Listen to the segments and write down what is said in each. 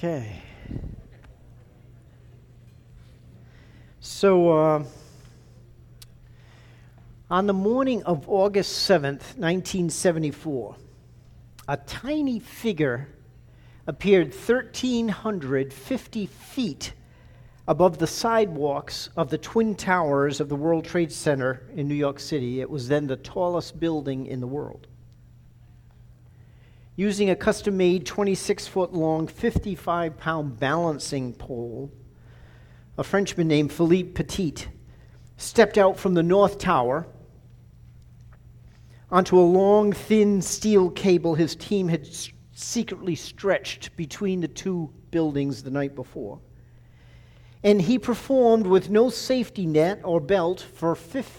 Okay. So, on the morning of August 7th, 1974, a tiny figure appeared 1,350 feet above the sidewalks of the Twin Towers of the World Trade Center in New York City. It was then the tallest building in the world. Using a custom-made 26-foot-long, 55-pound balancing pole, a Frenchman named Philippe Petit stepped out from the North Tower onto a long, thin steel cable his team had secretly stretched between the two buildings the night before. And he performed with no safety net or belt for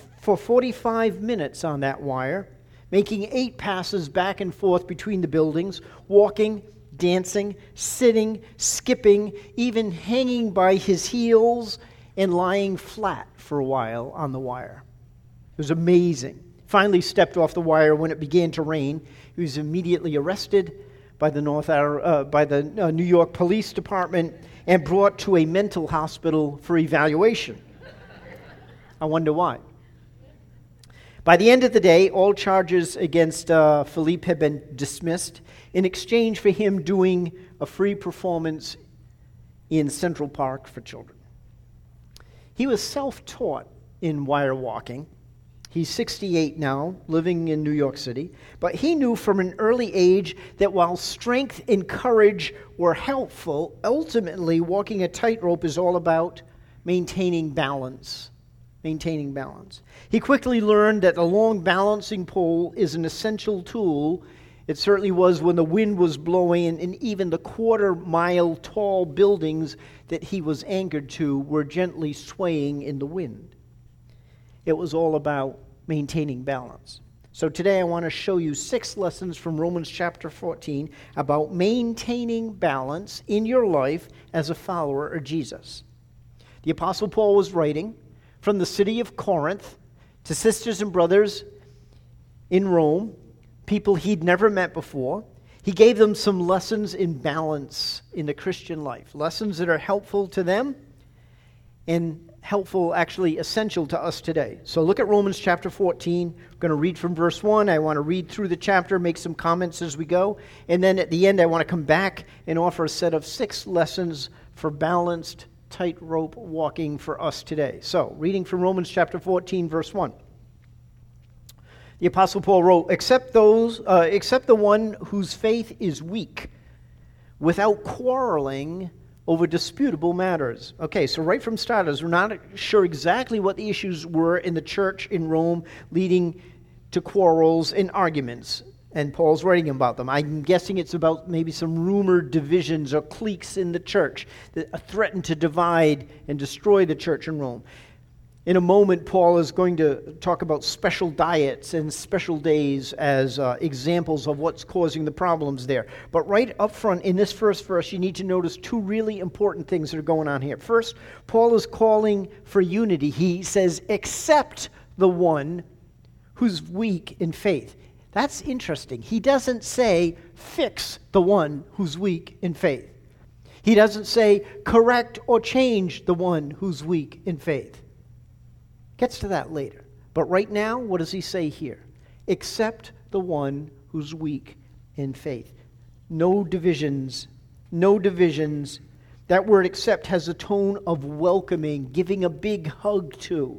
45 minutes on that wire, making 8 passes back and forth between the buildings, walking, dancing, sitting, skipping, even hanging by his heels and lying flat for a while on the wire. It was amazing. Finally stepped off the wire when it began to rain. He was immediately arrested by the New York Police Department and brought to a mental hospital for evaluation. I wonder why. By the end of the day, all charges against Philippe had been dismissed in exchange for him doing a free performance in Central Park for children. He was self-taught in wire walking. He's 68 now, living in New York City, but he knew from an early age that while strength and courage were helpful, ultimately walking a tightrope is all about maintaining balance. He quickly learned that a long balancing pole is an essential tool. It certainly was when the wind was blowing, and even the quarter-mile tall buildings that he was anchored to were gently swaying in the wind. It was all about maintaining balance. So today I want to show you 6 lessons from Romans chapter 14 about maintaining balance in your life as a follower of Jesus. The Apostle Paul was writing from the city of Corinth to sisters and brothers in Rome, people he'd never met before. He gave them some lessons in balance in the Christian life, lessons that are helpful to them and helpful, actually essential to us today. So look at Romans chapter 14. I'm going to read from verse 1. I want to read through the chapter, make some comments as we go. And then at the end, I want to come back and offer a set of 6 lessons for balanced tightrope walking for us today. So, reading from Romans chapter 14, verse 1. The Apostle Paul wrote, except the one whose faith is weak, without quarreling over disputable matters. Okay, so right from starters, we're not sure exactly what the issues were in the church in Rome leading to quarrels and arguments. And Paul's writing about them. I'm guessing it's about maybe some rumored divisions or cliques in the church that threaten to divide and destroy the church in Rome. In a moment, Paul is going to talk about special diets and special days as examples of what's causing the problems there. But right up front in this first verse, you need to notice 2 really important things that are going on here. First, Paul is calling for unity. He says, except the one who's weak in faith. That's interesting. He doesn't say, fix the one who's weak in faith. He doesn't say, correct or change the one who's weak in faith. Gets to that later. But right now, what does he say here? Except the one who's weak in faith. No divisions. No divisions. That word except has a tone of welcoming, giving a big hug to.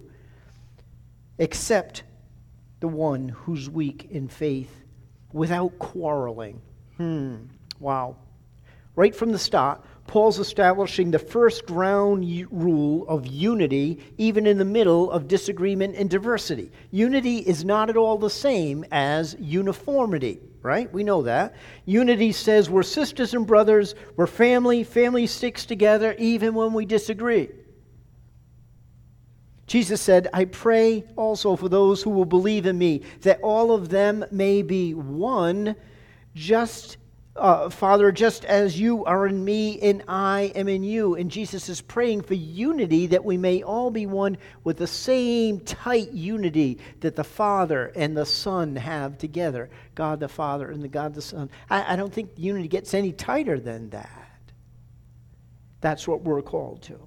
Except the one who's weak in faith, without quarreling. Wow. Right from the start, Paul's establishing the first ground rule of unity, even in the middle of disagreement and diversity. Unity is not at all the same as uniformity, right? We know that. Unity says we're sisters and brothers, we're family, family sticks together even when we disagree. Jesus said, I pray also for those who will believe in me, that all of them may be one, Father, just as you are in me and I am in you. And Jesus is praying for unity, that we may all be one with the same tight unity that the Father and the Son have together. God the Father and the God the Son. I don't think unity gets any tighter than that. That's what we're called to.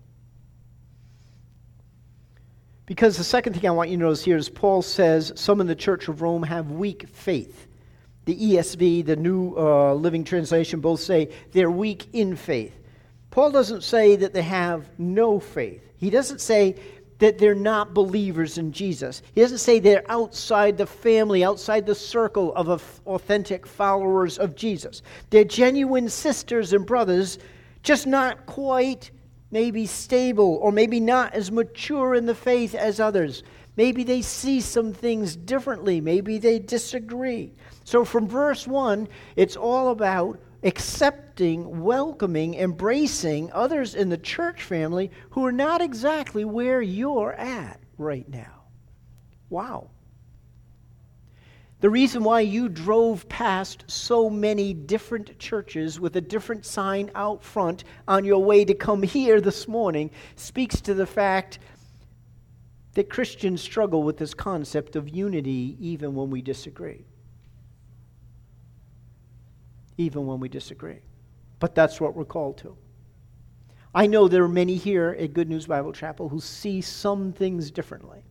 Because the second thing I want you to notice here is Paul says some in the Church of Rome have weak faith. The ESV, the New Living Translation, both say they're weak in faith. Paul doesn't say that they have no faith. He doesn't say that they're not believers in Jesus. He doesn't say they're outside the family, outside the circle of authentic followers of Jesus. They're genuine sisters and brothers, just not quite maybe stable or maybe not as mature in the faith as others. Maybe they see some things differently. Maybe they disagree. So from verse 1, it's all about accepting, welcoming, embracing others in the church family who are not exactly where you're at right now. Wow. The reason why you drove past so many different churches with a different sign out front on your way to come here this morning speaks to the fact that Christians struggle with this concept of unity even when we disagree. Even when we disagree. But that's what we're called to. I know there are many here at Good News Bible Chapel who see some things differently.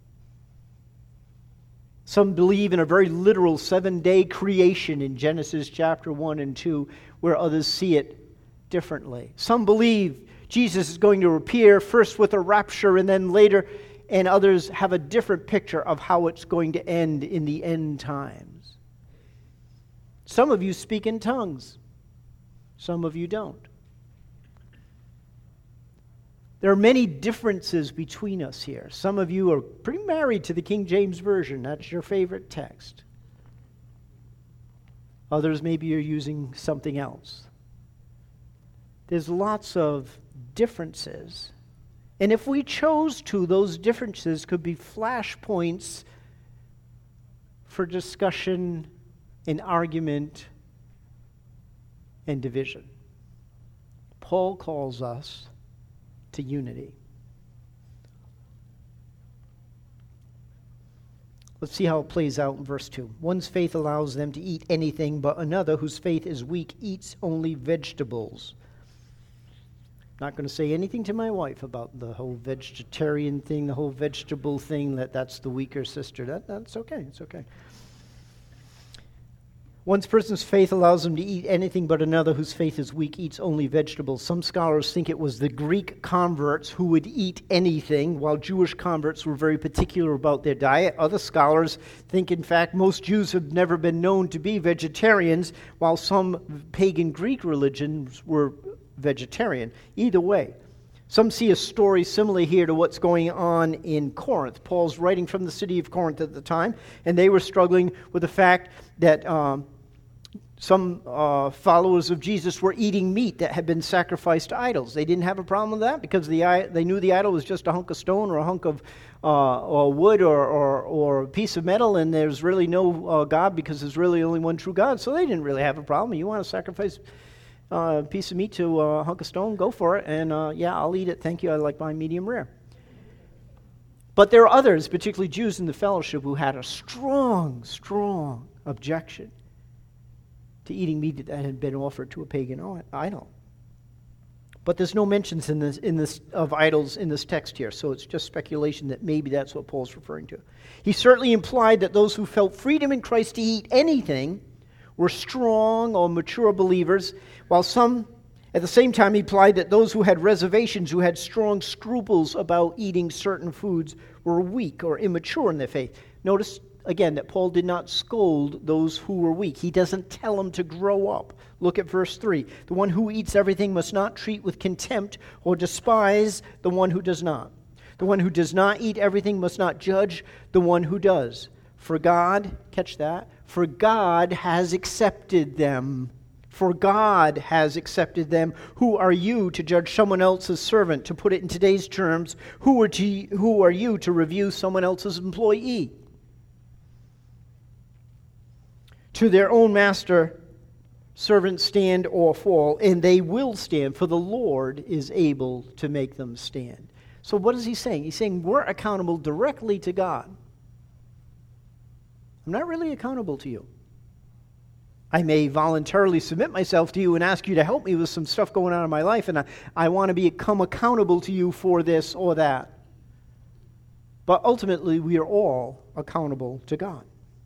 Some believe in a very literal 7-day creation in Genesis chapter 1 and 2, where others see it differently. Some believe Jesus is going to appear first with a rapture and then later, and others have a different picture of how it's going to end in the end times. Some of you speak in tongues. Some of you don't. There are many differences between us here. Some of you are pretty married to the King James Version. That's your favorite text. Others maybe are using something else. There's lots of differences. And if we chose to, those differences could be flashpoints for discussion and argument and division. Paul calls us to unity. Let's see how it plays out in verse 2. One's faith allows them to eat anything, but another, whose faith is weak, eats only vegetables. Not going to say anything to my wife about the whole vegetarian thing, the whole vegetable thing, that's the weaker sister. That's okay. It's okay. One person's faith allows them to eat anything, but another whose faith is weak eats only vegetables. Some scholars think it was the Greek converts who would eat anything, while Jewish converts were very particular about their diet. Other scholars think, in fact, most Jews have never been known to be vegetarians, while some pagan Greek religions were vegetarian. Either way, some see a story similar here to what's going on in Corinth. Paul's writing from the city of Corinth at the time, and they were struggling with the fact that some followers of Jesus were eating meat that had been sacrificed to idols. They didn't have a problem with that because they knew the idol was just a hunk of stone or a hunk of or wood or a piece of metal, and there's really no God because there's really only one true God. So they didn't really have a problem. You want to sacrifice a piece of meat to a hunk of stone? Go for it. And yeah, I'll eat it. Thank you. I like mine medium rare. But there are others, particularly Jews in the fellowship, who had a strong objection to eating meat that had been offered to a pagan idol. But there's no mentions in this of idols in this text here, so it's just speculation that maybe that's what Paul's referring to. He certainly implied that those who felt freedom in Christ to eat anything were strong or mature believers, while some, at the same time, he implied that those who had reservations, who had strong scruples about eating certain foods, were weak or immature in their faith. Notice again, that Paul did not scold those who were weak. He doesn't tell them to grow up. Look at verse 3. The one who eats everything must not treat with contempt or despise the one who does not. The one who does not eat everything must not judge the one who does. For God, catch that, for God has accepted them. For God has accepted them. Who are you to judge someone else's servant? To put it in today's terms, who are you to review someone else's employee? To their own master, servants stand or fall, and they will stand, for the Lord is able to make them stand. So what is he saying? He's saying we're accountable directly to God. I'm not really accountable to you. I may voluntarily submit myself to you and ask you to help me with some stuff going on in my life, and I want to become accountable to you for this or that. But ultimately, we are all accountable to God.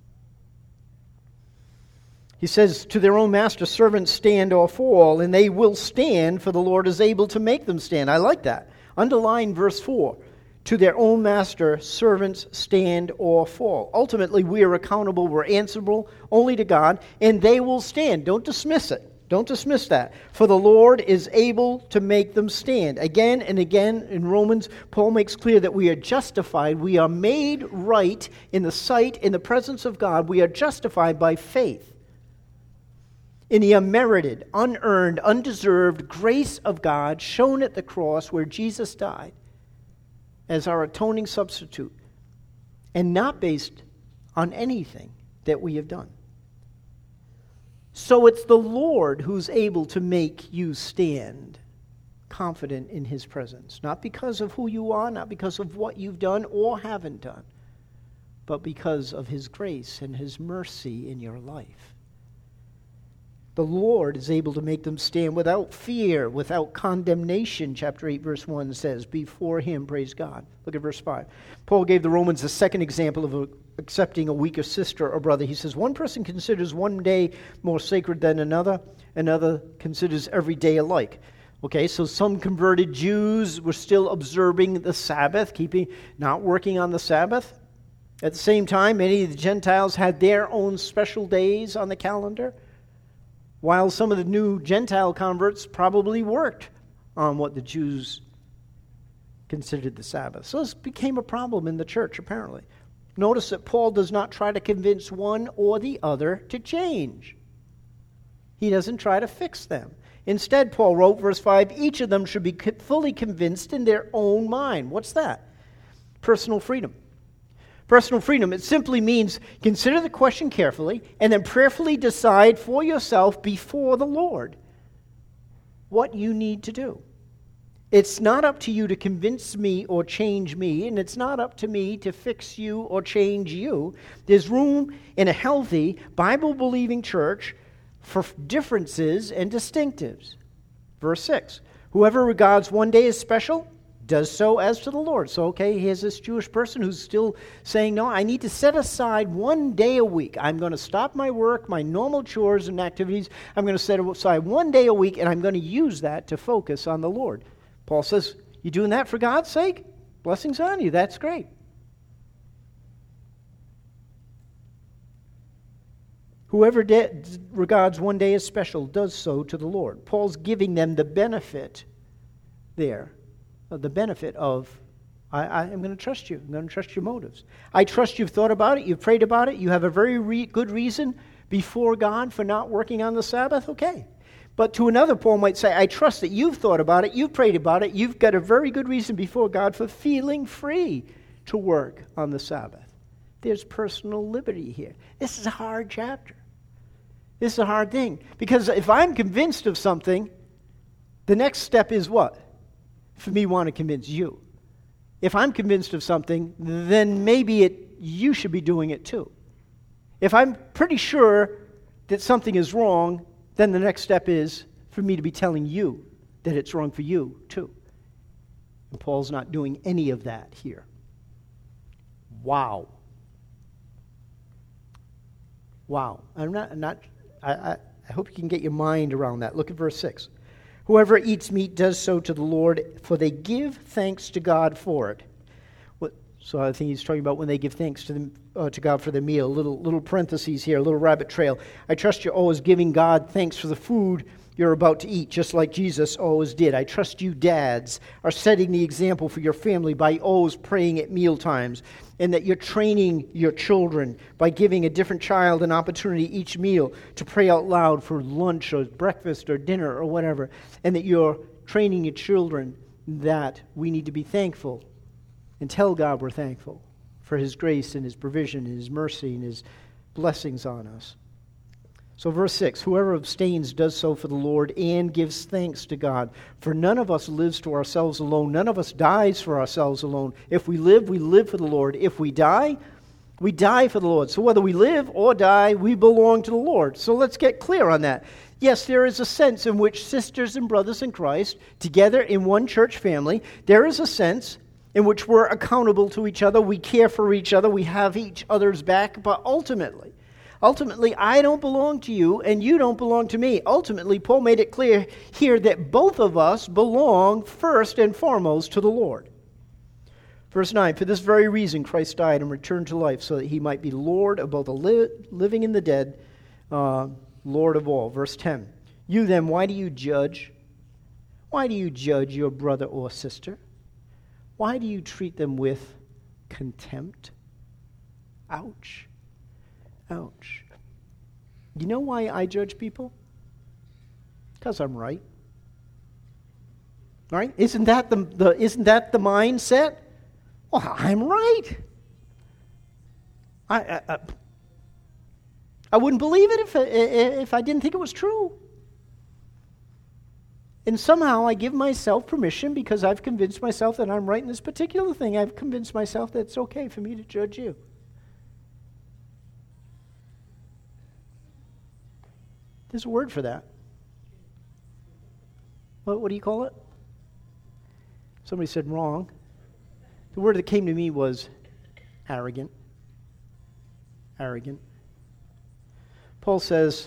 He says, to their own master, servants stand or fall, and they will stand, for the Lord is able to make them stand. I like that. Underline verse 4. To their own master, servants stand or fall. Ultimately, we are accountable, we're answerable only to God, and they will stand. Don't dismiss it. Don't dismiss that. For the Lord is able to make them stand. Again and again in Romans, Paul makes clear that we are justified. We are made right in the sight, in the presence of God. We are justified by faith in the unmerited, unearned, undeserved grace of God shown at the cross where Jesus died as our atoning substitute, and not based on anything that we have done. So it's the Lord who's able to make you stand confident in His presence, not because of who you are, not because of what you've done or haven't done, but because of His grace and His mercy in your life. The Lord is able to make them stand without fear, without condemnation, chapter 8, verse 1 says, before Him, praise God. Look at verse 5. Paul gave the Romans a second example of accepting a weaker sister or brother. He says, one person considers one day more sacred than another considers every day alike. Okay, so some converted Jews were still observing the Sabbath, not working on the Sabbath. At the same time, many of the Gentiles had their own special days on the calendar, while some of the new Gentile converts probably worked on what the Jews considered the Sabbath. So this became a problem in the church, apparently. Notice that Paul does not try to convince one or the other to change. He doesn't try to fix them. Instead, Paul wrote, verse 5, each of them should be fully convinced in their own mind. What's that? Personal freedom. Personal freedom, it simply means consider the question carefully and then prayerfully decide for yourself before the Lord what you need to do. It's not up to you to convince me or change me, and it's not up to me to fix you or change you. There's room in a healthy, Bible-believing church for differences and distinctives. Verse 6, whoever regards one day as special does so as to the Lord. So, okay, here's this Jewish person who's still saying, no, I need to set aside one day a week. I'm going to stop my work, my normal chores and activities. I'm going to set aside one day a week, and I'm going to use that to focus on the Lord. Paul says, you doing that for God's sake? Blessings on you. That's great. Whoever regards one day as special does so to the Lord. Paul's giving them the benefit there. The benefit of, I'm going to trust you. I'm going to trust your motives. I trust you've thought about it. You've prayed about it. You have a very good reason before God for not working on the Sabbath. Okay. But to another, Paul might say, I trust that you've thought about it. You've prayed about it. You've got a very good reason before God for feeling free to work on the Sabbath. There's personal liberty here. This is a hard chapter. This is a hard thing. Because if I'm convinced of something, the next step is what? For me, want to convince you. If I'm convinced of something, then maybe you should be doing it too. If I'm pretty sure that something is wrong, then the next step is for me to be telling you that it's wrong for you too. And Paul's not doing any of that here. Wow. Wow. I hope you can get your mind around that. Look at verse 6. Whoever eats meat does so to the Lord, for they give thanks to God for it. So I think he's talking about when they give thanks to God for their meal. Little parentheses here, a little rabbit trail. I trust you're always giving God thanks for the food you're about to eat, just like Jesus always did. I trust you dads are setting the example for your family by always praying at meal times, and that you're training your children by giving a different child an opportunity each meal to pray out loud for lunch or breakfast or dinner or whatever, and that you're training your children that we need to be thankful and tell God we're thankful for His grace and His provision and His mercy and His blessings on us. So verse 6, whoever abstains does so for the Lord and gives thanks to God. For none of us lives to ourselves alone. None of us dies for ourselves alone. If we live for the Lord. If we die, We die for the Lord. So whether we live or die, we belong to the Lord. So let's get clear on that. Yes, there is a sense in which sisters and brothers in Christ, together in one church family, there is a sense in which we're accountable to each other, we care for each other, we have each other's back, but ultimately, I don't belong to you and you don't belong to me. Ultimately, Paul made it clear here that both of us belong first and foremost to the Lord. Verse 9, for this very reason Christ died and returned to life, so that he might be Lord of both the living and the dead, Lord of all. Verse 10, you then, why do you judge? Why do you judge your brother or sister? Why do you treat them with contempt? Ouch. Ouch. You know why I judge people? Because I'm right. Right? Isn't that the mindset? Well, I'm right. I wouldn't believe it if I didn't think it was true. And somehow I give myself permission because I've convinced myself that I'm right in this particular thing. I've convinced myself that it's okay for me to judge you. There's a word for that. What do you call it? Somebody said wrong. The word that came to me was arrogant. Arrogant. Paul says,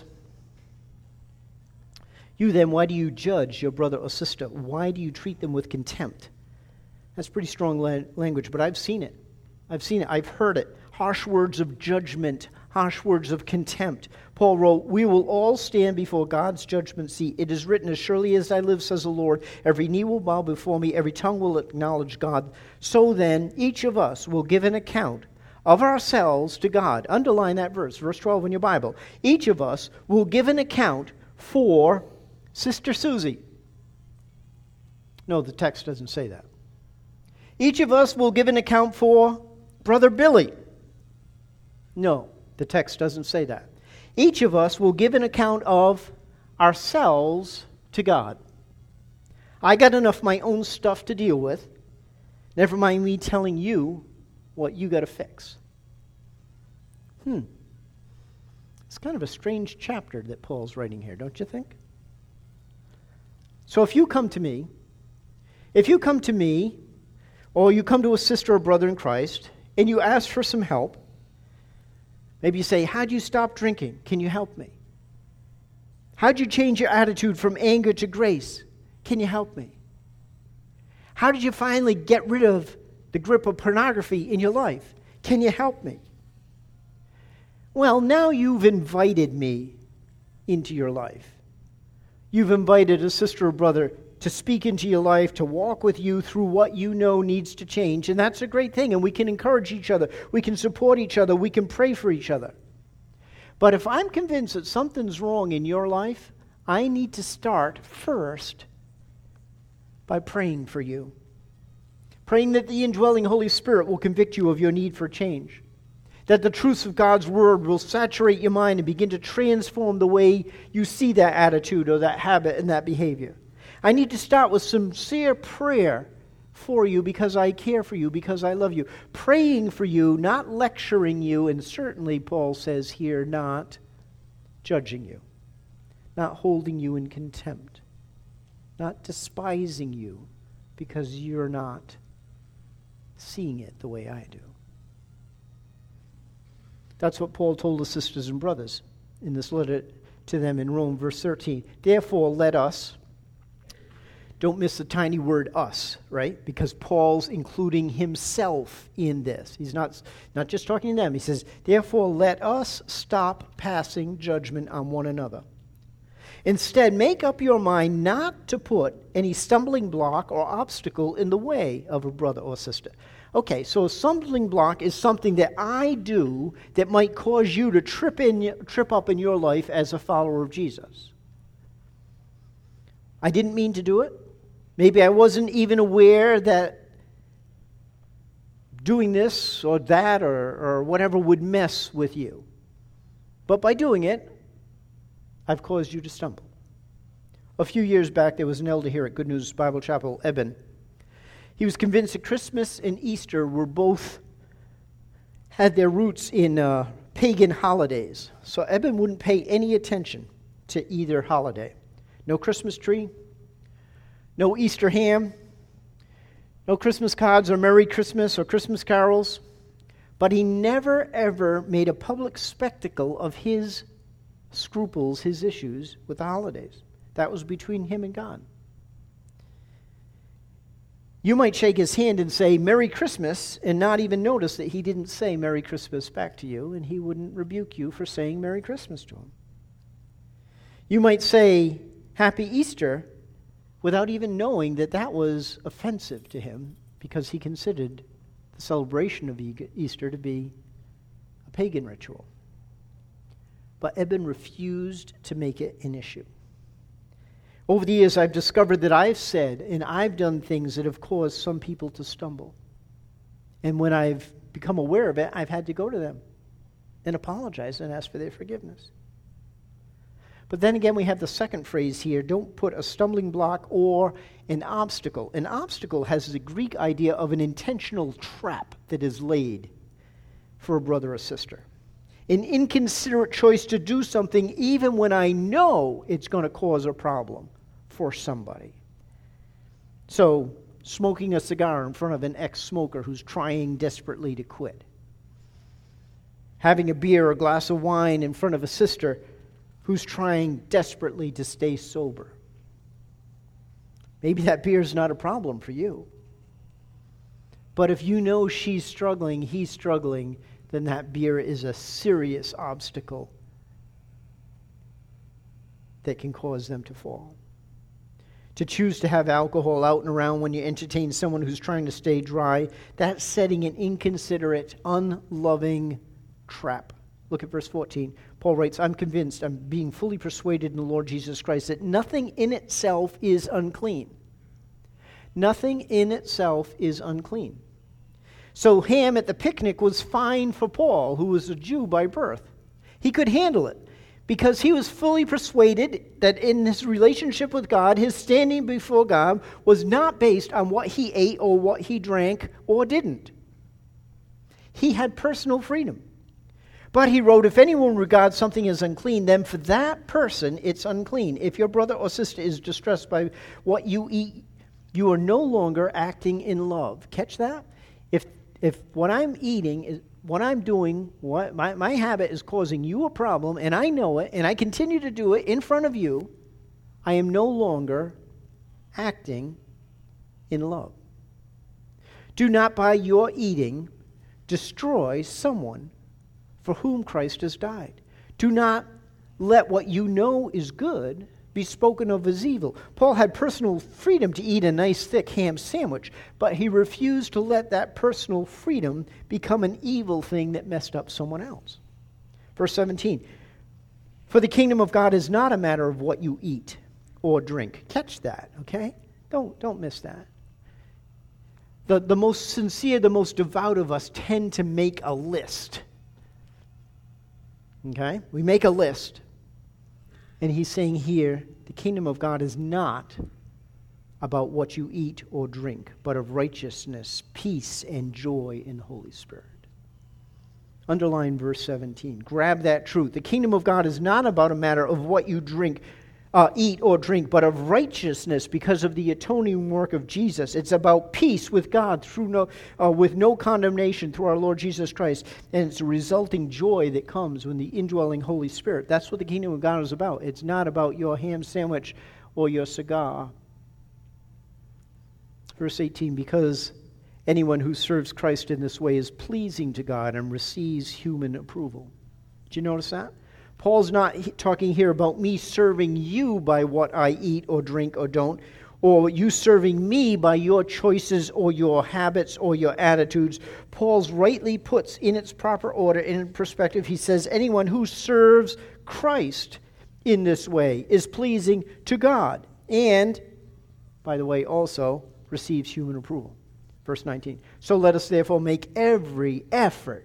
you then, why do you judge your brother or sister? Why do you treat them with contempt? That's pretty strong language, but I've seen it. I've heard it. Harsh words of judgment, harsh words of contempt. Paul wrote, we will all stand before God's judgment seat. It is written, as surely as I live, says the Lord, every knee will bow before me, every tongue will acknowledge God. So then, each of us will give an account of ourselves to God. Underline that verse 12 in your Bible. Each of us will give an account for Sister Susie. No, the text doesn't say that. Each of us will give an account for Brother Billy. No, the text doesn't say that. Each of us will give an account of ourselves to God. I got enough of my own stuff to deal with. Never mind me telling you what you got to fix. It's kind of a strange chapter that Paul's writing here, don't you think? So if you come to me, or you come to a sister or brother in Christ, and you ask for some help, maybe you say, how'd you stop drinking? Can you help me? How'd you change your attitude from anger to grace? Can you help me? How did you finally get rid of the grip of pornography in your life? Can you help me? Well, now you've invited me into your life. You've invited a sister or brother to speak into your life, to walk with you through what you know needs to change, and that's a great thing, and we can encourage each other, we can support each other, we can pray for each other. But if I'm convinced that something's wrong in your life, I need to start first by praying for you. Praying that the indwelling Holy Spirit will convict you of your need for change. That the truths of God's Word will saturate your mind and begin to transform the way you see that attitude or that habit and that behavior. I need to start with sincere prayer for you because I care for you, because I love you. Praying for you, not lecturing you, and certainly, Paul says here, not judging you. Not holding you in contempt. Not despising you because you're not seeing it the way I do. That's what Paul told the sisters and brothers in this letter to them in Rome, verse 13. Therefore, let us, don't miss the tiny word us, right? Because Paul's including himself in this. He's not just talking to them. He says, therefore, let us stop passing judgment on one another. Instead, make up your mind not to put any stumbling block or obstacle in the way of a brother or sister. Okay, so a stumbling block is something that I do that might cause you to trip up in your life as a follower of Jesus. I didn't mean to do it. Maybe I wasn't even aware that doing this or that or whatever would mess with you. But by doing it, I've caused you to stumble. A few years back, there was an elder here at Good News Bible Chapel, Eben. He was convinced that Christmas and Easter were both had their roots in pagan holidays. So Eben wouldn't pay any attention to either holiday. No Christmas tree, no Easter ham, no Christmas cards or Merry Christmas or Christmas carols. But he never, ever made a public spectacle of his scruples, his issues with the holidays. That was between him and God. You might shake his hand and say, Merry Christmas, and not even notice that he didn't say Merry Christmas back to you, and he wouldn't rebuke you for saying Merry Christmas to him. You might say Happy Easter without even knowing that that was offensive to him because he considered the celebration of Easter to be a pagan ritual. But Eben refused to make it an issue. Over the years, I've discovered that I've said and I've done things that have caused some people to stumble. And when I've become aware of it, I've had to go to them and apologize and ask for their forgiveness. But then again, we have the second phrase here, don't put a stumbling block or an obstacle. An obstacle has the Greek idea of an intentional trap that is laid for a brother or sister. An inconsiderate choice to do something even when I know it's going to cause a problem for somebody. So, smoking a cigar in front of an ex-smoker who's trying desperately to quit. Having a beer or a glass of wine in front of a sister who's trying desperately to stay sober. Maybe that beer is not a problem for you. But if you know she's struggling, he's struggling, then that beer is a serious obstacle that can cause them to fall. To choose to have alcohol out and around when you entertain someone who's trying to stay dry, that's setting an inconsiderate, unloving trap. Look at verse 14. Paul writes, I'm convinced, I'm being fully persuaded in the Lord Jesus Christ, that nothing in itself is unclean. Nothing in itself is unclean. So ham at the picnic was fine for Paul, who was a Jew by birth. He could handle it because he was fully persuaded that in his relationship with God, his standing before God was not based on what he ate or what he drank or didn't. He had personal freedom. But he wrote, if anyone regards something as unclean, then for that person it's unclean. If your brother or sister is distressed by what you eat, you are no longer acting in love. Catch that? If what I'm eating, is what I'm doing, what my habit is causing you a problem, and I know it, and I continue to do it in front of you, I am no longer acting in love. Do not by your eating destroy someone for whom Christ has died. Do not let what you know is good be spoken of as evil. Paul had personal freedom to eat a nice thick ham sandwich, but he refused to let that personal freedom become an evil thing that messed up someone else. Verse 17, for the kingdom of God is not a matter of what you eat or drink. Catch that, okay? Don't miss that. The most sincere, the most devout of us tend to make a list. Okay? We make a list. And he's saying here, the kingdom of God is not about what you eat or drink, but of righteousness, peace, and joy in the Holy Spirit. Underline verse 17. Grab that truth. The kingdom of God is not about a matter of what you eat or drink, but of righteousness because of the atoning work of Jesus. It's about peace with God with no condemnation through our Lord Jesus Christ, and it's a resulting joy that comes when the indwelling Holy Spirit. That's what the kingdom of God is about. It's not about your ham sandwich or your cigar. Verse 18, because anyone who serves Christ in this way is pleasing to God and receives human approval. Did you notice that? Paul's not talking here about me serving you by what I eat or drink or don't, or you serving me by your choices or your habits or your attitudes. Paul's rightly puts in its proper order, in perspective. He says anyone who serves Christ in this way is pleasing to God and, by the way, also receives human approval. Verse 19. So let us therefore make every effort,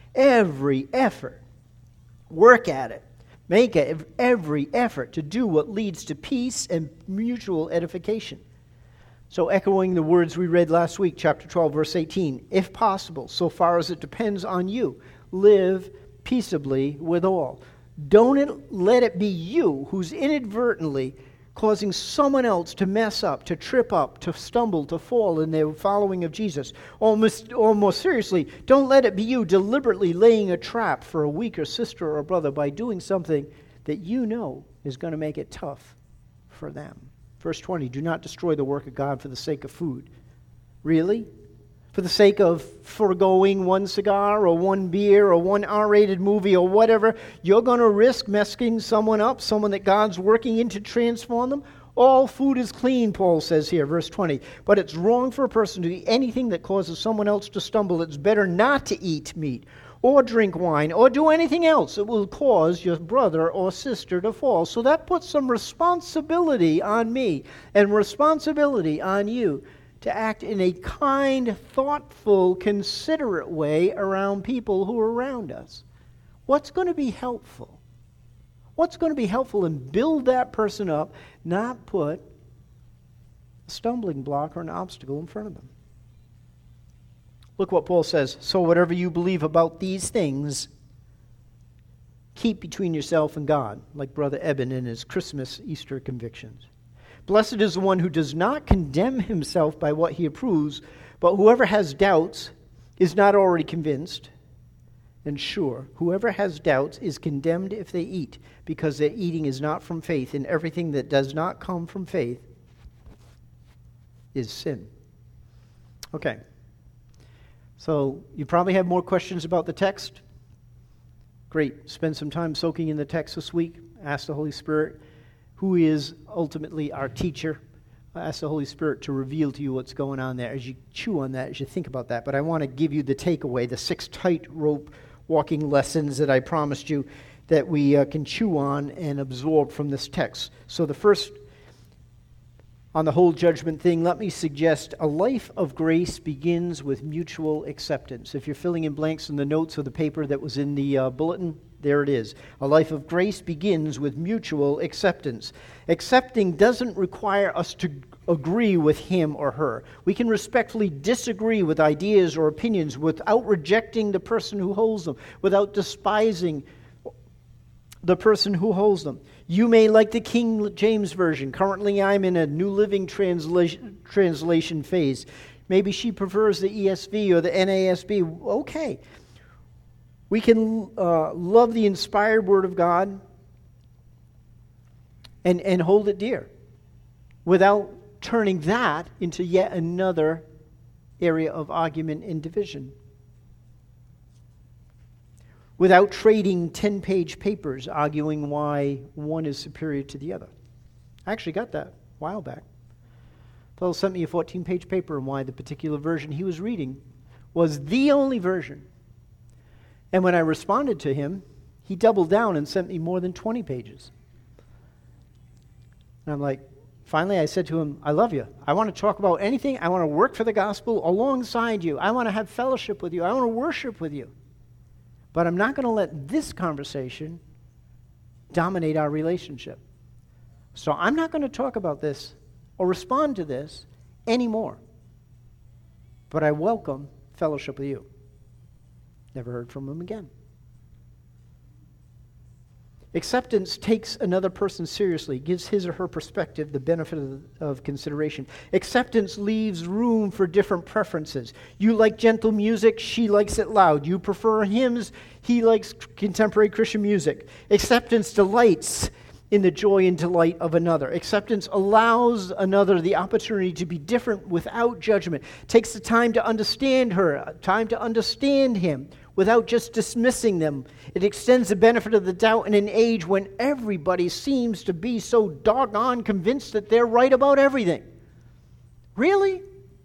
work at it. Make every effort to do what leads to peace and mutual edification. So echoing the words we read last week, chapter 12, verse 18, if possible, so far as it depends on you, live peaceably with all. Don't let it be you who's inadvertently causing someone else to mess up, to trip up, to stumble, to fall in their following of Jesus. Or more seriously, don't let it be you deliberately laying a trap for a weaker sister or brother by doing something that you know is going to make it tough for them. Verse 20, do not destroy the work of God for the sake of food. Really? For the sake of foregoing one cigar or one beer or one R-rated movie or whatever, you're going to risk messing someone up, someone that God's working in to transform them? All food is clean, Paul says here, verse 20. But it's wrong for a person to eat anything that causes someone else to stumble. It's better not to eat meat or drink wine or do anything else that will cause your brother or sister to fall. So that puts some responsibility on me and responsibility on you to act in a kind, thoughtful, considerate way around people who are around us. What's going to be helpful? What's going to be helpful and build that person up, not put a stumbling block or an obstacle in front of them. Look what Paul says. So whatever you believe about these things, keep between yourself and God, like Brother Eben in his Christmas Easter convictions. Blessed is the one who does not condemn himself by what he approves, but whoever has doubts is not already convinced. And sure, whoever has doubts is condemned if they eat, because their eating is not from faith, and everything that does not come from faith is sin. Okay. So you probably have more questions about the text. Great. Spend some time soaking in the text this week. Ask the Holy Spirit, who is ultimately our teacher. Ask the Holy Spirit to reveal to you what's going on there as you chew on that, as you think about that. But I want to give you the takeaway, the 6 tightrope walking lessons that I promised you that we can chew on and absorb from this text. So the first, on the whole judgment thing, let me suggest a life of grace begins with mutual acceptance. If you're filling in blanks in the notes of the paper that was in the bulletin, there it is. A life of grace begins with mutual acceptance. Accepting doesn't require us to agree with him or her. We can respectfully disagree with ideas or opinions without rejecting the person who holds them, without despising the person who holds them. You may like the King James Version. Currently, I'm in a New Living Translation phase. Maybe she prefers the ESV or the NASB. Okay. We can love the inspired Word of God and hold it dear without turning that into yet another area of argument and division. Without trading 10-page papers arguing why one is superior to the other. I actually got that a while back. Paul sent me a 14-page paper on why the particular version he was reading was the only version. And when I responded to him, he doubled down and sent me more than 20 pages. And I'm like, finally I said to him, I love you. I want to talk about anything. I want to work for the gospel alongside you. I want to have fellowship with you. I want to worship with you. But I'm not going to let this conversation dominate our relationship. So I'm not going to talk about this or respond to this anymore. But I welcome fellowship with you. Never heard from him again. Acceptance takes another person seriously, gives his or her perspective the benefit of consideration. Acceptance leaves room for different preferences. You like gentle music, she likes it loud. You prefer hymns, he likes contemporary Christian music. Acceptance delights in the joy and delight of another. Acceptance allows another the opportunity to be different without judgment. Takes the time to understand her, time to understand him, without just dismissing them. It extends the benefit of the doubt in an age when everybody seems to be so doggone convinced that they're right about everything. Really?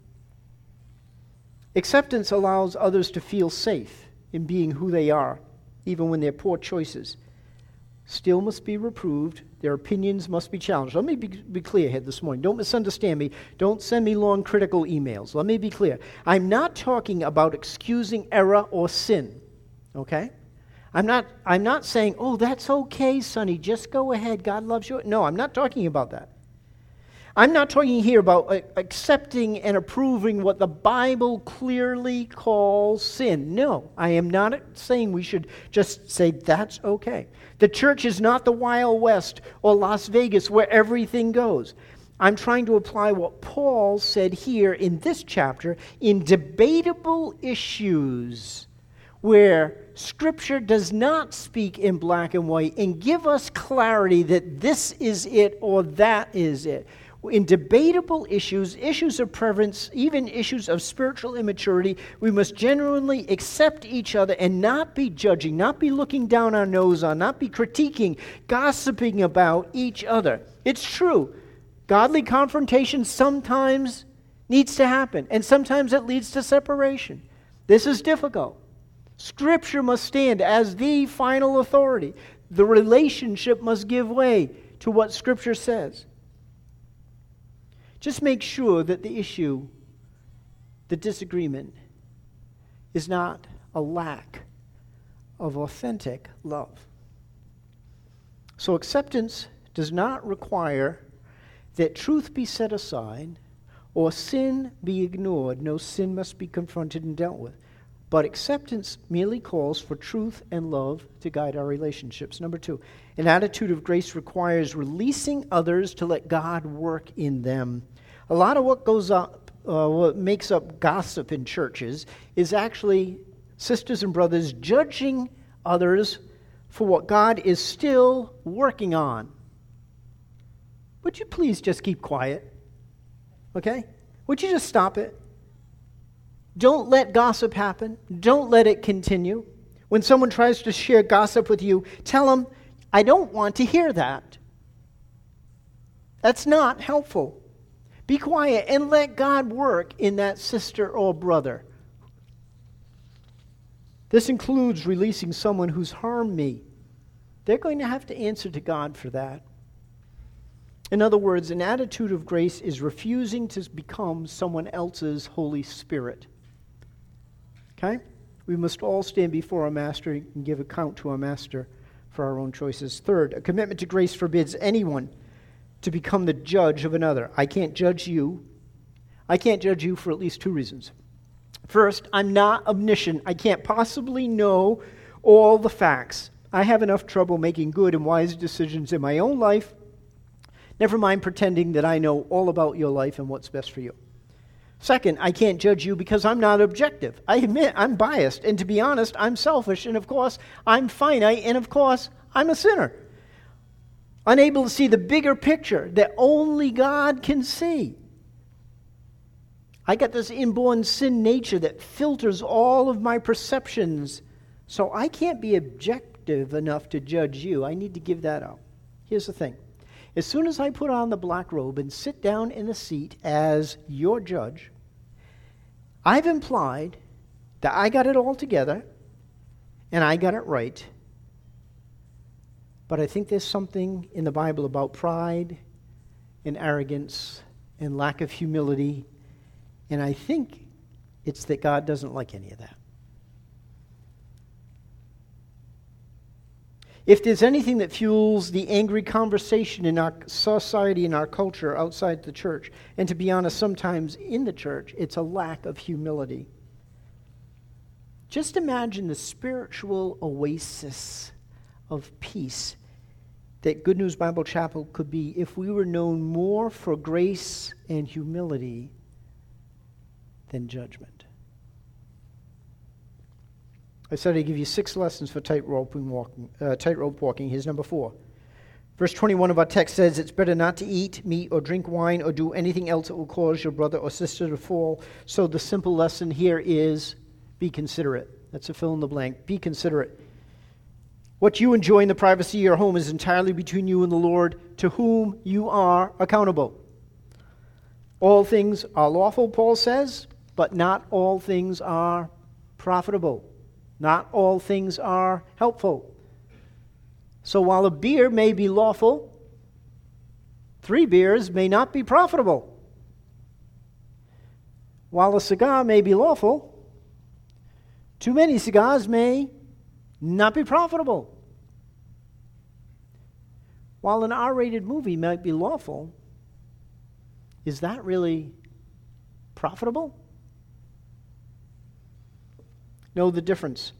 Acceptance allows others to feel safe in being who they are, even when their poor choices still must be reproved. Their opinions must be challenged. Let me be clear here this morning. Don't misunderstand me. Don't send me long critical emails. Let me be clear. I'm not talking about excusing error or sin. Okay? I'm not saying, oh, that's okay, Sonny. Just go ahead. God loves you. No, I'm not talking about that. I'm not talking here about accepting and approving what the Bible clearly calls sin. No, I am not saying we should just say that's okay. The church is not the Wild West or Las Vegas where everything goes. I'm trying to apply what Paul said here in this chapter in debatable issues where Scripture does not speak in black and white and give us clarity that this is it or that is it. In debatable issues, issues of preference, even issues of spiritual immaturity, we must genuinely accept each other and not be judging, not be looking down our nose on, not be critiquing, gossiping about each other. It's true. Godly confrontation sometimes needs to happen, and sometimes it leads to separation. This is difficult. Scripture must stand as the final authority. The relationship must give way to what Scripture says. Just make sure that the issue, the disagreement, is not a lack of authentic love. So acceptance does not require that truth be set aside or sin be ignored. No, sin must be confronted and dealt with. But acceptance merely calls for truth and love to guide our relationships. Number 2, an attitude of grace requires releasing others to let God work in them. A lot of what makes up gossip in churches is actually sisters and brothers judging others for what God is still working on. Would you please just keep quiet? Okay? Would you just stop it? Don't let gossip happen. Don't let it continue. When someone tries to share gossip with you, tell them, I don't want to hear that. That's not helpful. Be quiet and let God work in that sister or brother. This includes releasing someone who's harmed me. They're going to have to answer to God for that. In other words, an attitude of grace is refusing to become someone else's Holy Spirit. Okay? We must all stand before our Master and give account to our Master for our own choices. Third, a commitment to grace forbids anyone to become the judge of another. I can't judge you. I can't judge you for at least 2 reasons. First, I'm not omniscient. I can't possibly know all the facts. I have enough trouble making good and wise decisions in my own life. Never mind pretending that I know all about your life and what's best for you. Second, I can't judge you because I'm not objective. I admit I'm biased, and to be honest, I'm selfish, and of course, I'm finite, and of course, I'm a sinner. Unable to see the bigger picture that only God can see. I got this inborn sin nature that filters all of my perceptions, so I can't be objective enough to judge you. I need to give that up. Here's the thing. As soon as I put on the black robe and sit down in the seat as your judge, I've implied that I got it all together and I got it right. But I think there's something in the Bible about pride and arrogance and lack of humility, and I think it's that God doesn't like any of that. If there's anything that fuels the angry conversation in our society, in our culture, outside the church, and to be honest, sometimes in the church, it's a lack of humility. Just imagine the spiritual oasis of peace that Good News Bible Chapel could be if we were known more for grace and humility than judgment. I said I'd give you 6 lessons for tightrope walking. Here's number 4. Verse 21 of our text says, it's better not to eat meat or drink wine or do anything else that will cause your brother or sister to fall. So the simple lesson here is be considerate. That's a fill in the blank. Be considerate. What you enjoy in the privacy of your home is entirely between you and the Lord, to whom you are accountable. All things are lawful, Paul says, but not all things are profitable. Not all things are helpful. So while a beer may be lawful, 3 beers may not be profitable. While a cigar may be lawful, too many cigars may not be profitable. While an R-rated movie might be lawful, Is that really profitable? Know the difference.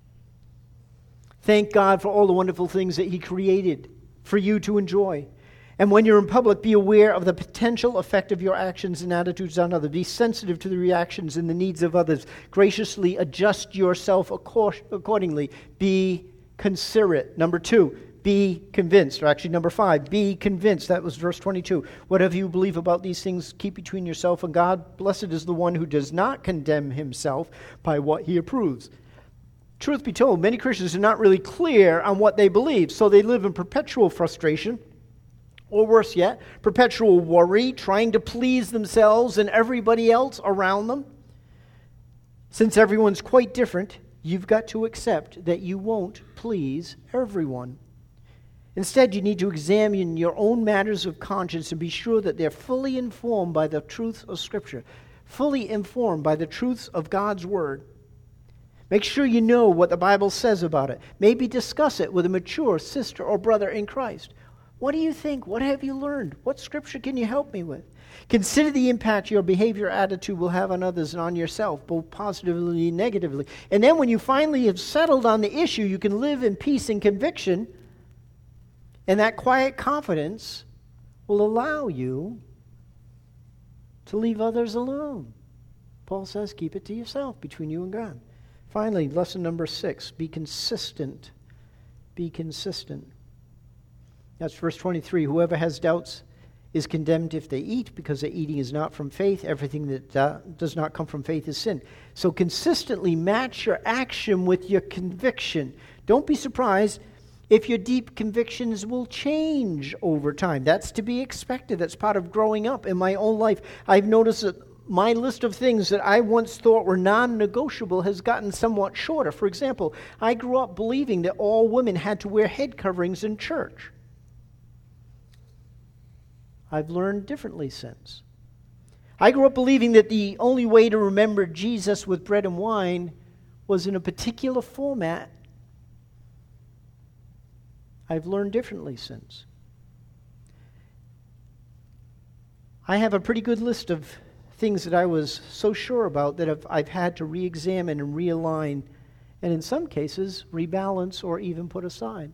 Thank God for all the wonderful things that He created for you to enjoy. And when you're in public, be aware of the potential effect of your actions and attitudes on others. Be sensitive to the reactions and the needs of others. Graciously adjust yourself accordingly. Be considerate. Number 2, be convinced. Or actually, number 5, be convinced. That was verse 22. Whatever you believe about these things, keep between yourself and God. Blessed is the one who does not condemn himself by what he approves. Truth be told, many Christians are not really clear on what they believe, so they live in perpetual frustration, or worse yet, perpetual worry, trying to please themselves and everybody else around them. Since everyone's quite different, you've got to accept that you won't please everyone. Instead, you need to examine your own matters of conscience and be sure that they're fully informed by the truth of Scripture, fully informed by the truths of God's Word. Make sure you know what the Bible says about it. Maybe discuss it with a mature sister or brother in Christ. What do you think? What have you learned? What Scripture can you help me with? Consider the impact your behavior, attitude will have on others and on yourself, both positively and negatively. And then when you finally have settled on the issue, you can live in peace and conviction. And that quiet confidence will allow you to leave others alone. Paul says, keep it to yourself, between you and God. Finally, lesson number 6, be consistent. Be consistent. That's verse 23. Whoever has doubts is condemned if they eat, because the eating is not from faith. Everything that does not come from faith is sin. So consistently match your action with your conviction. Don't be surprised if your deep convictions will change over time. That's to be expected. That's part of growing up. In my own life, I've noticed that my list of things that I once thought were non-negotiable has gotten somewhat shorter. For example, I grew up believing that all women had to wear head coverings in church. I've learned differently since. I grew up believing that the only way to remember Jesus with bread and wine was in a particular format. I've learned differently since. I have a pretty good list of things that I was so sure about that I've had to re-examine and realign, and in some cases, rebalance or even put aside.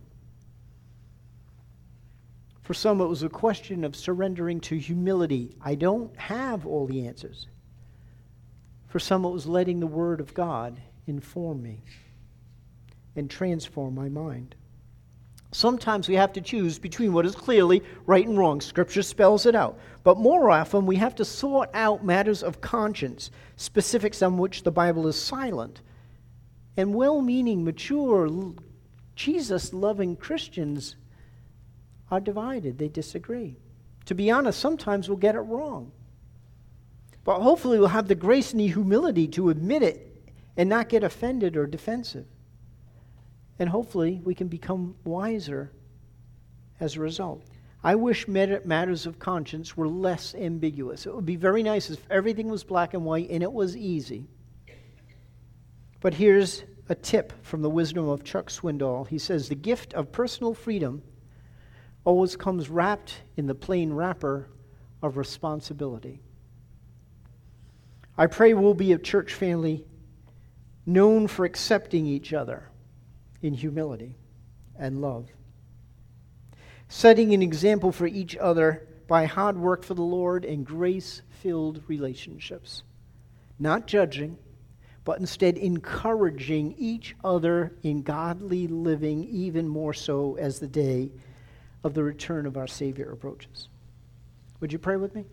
For some, it was a question of surrendering to humility. I don't have all the answers. For some, it was letting the Word of God inform me and transform my mind. Sometimes we have to choose between what is clearly right and wrong. Scripture spells it out. But more often, we have to sort out matters of conscience, specifics on which the Bible is silent. And well-meaning, mature, Jesus-loving Christians are divided. They disagree. To be honest, sometimes we'll get it wrong. But hopefully we'll have the grace and the humility to admit it and not get offended or defensive. And hopefully we can become wiser as a result. I wish matters of conscience were less ambiguous. It would be very nice if everything was black and white and it was easy. But here's a tip from the wisdom of Chuck Swindoll. He says, the gift of personal freedom always comes wrapped in the plain wrapper of responsibility. I pray we'll be a church family known for accepting each other in humility and love, setting an example for each other by hard work for the Lord and grace-filled relationships, not judging, but instead encouraging each other in godly living, even more so as the day of the return of our Savior approaches. Would you pray with me?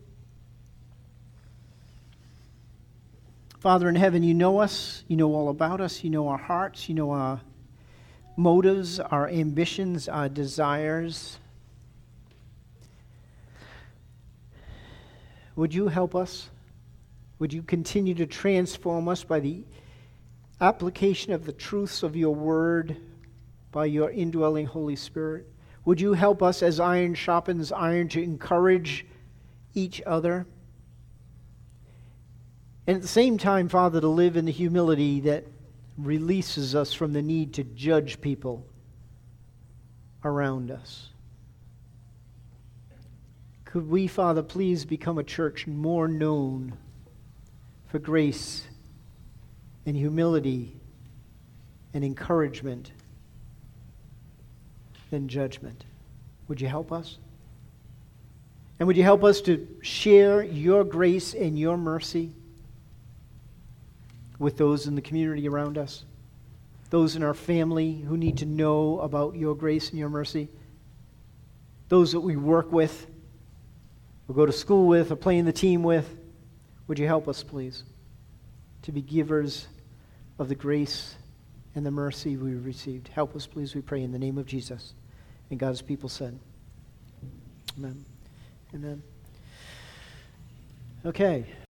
Father in heaven, you know us, you know all about us, you know our hearts, you know our motives, our ambitions, our desires. Would you help us? Would you continue to transform us by the application of the truths of your word, by your indwelling Holy Spirit? Would you help us as iron sharpens iron to encourage each other? And at the same time, Father, to live in the humility that releases us from the need to judge people around us. Could we, Father, please become a church more known for grace and humility and encouragement than judgment? Would you help us? And would you help us to share your grace and your mercy with those in the community around us? Those in our family who need to know about your grace and your mercy? Those that we work with, or go to school with, or play in the team with? Would you help us, please, to be givers of the grace and the mercy we've received? Help us, please, we pray, in the name of Jesus. And God's people said, amen. Amen. Okay.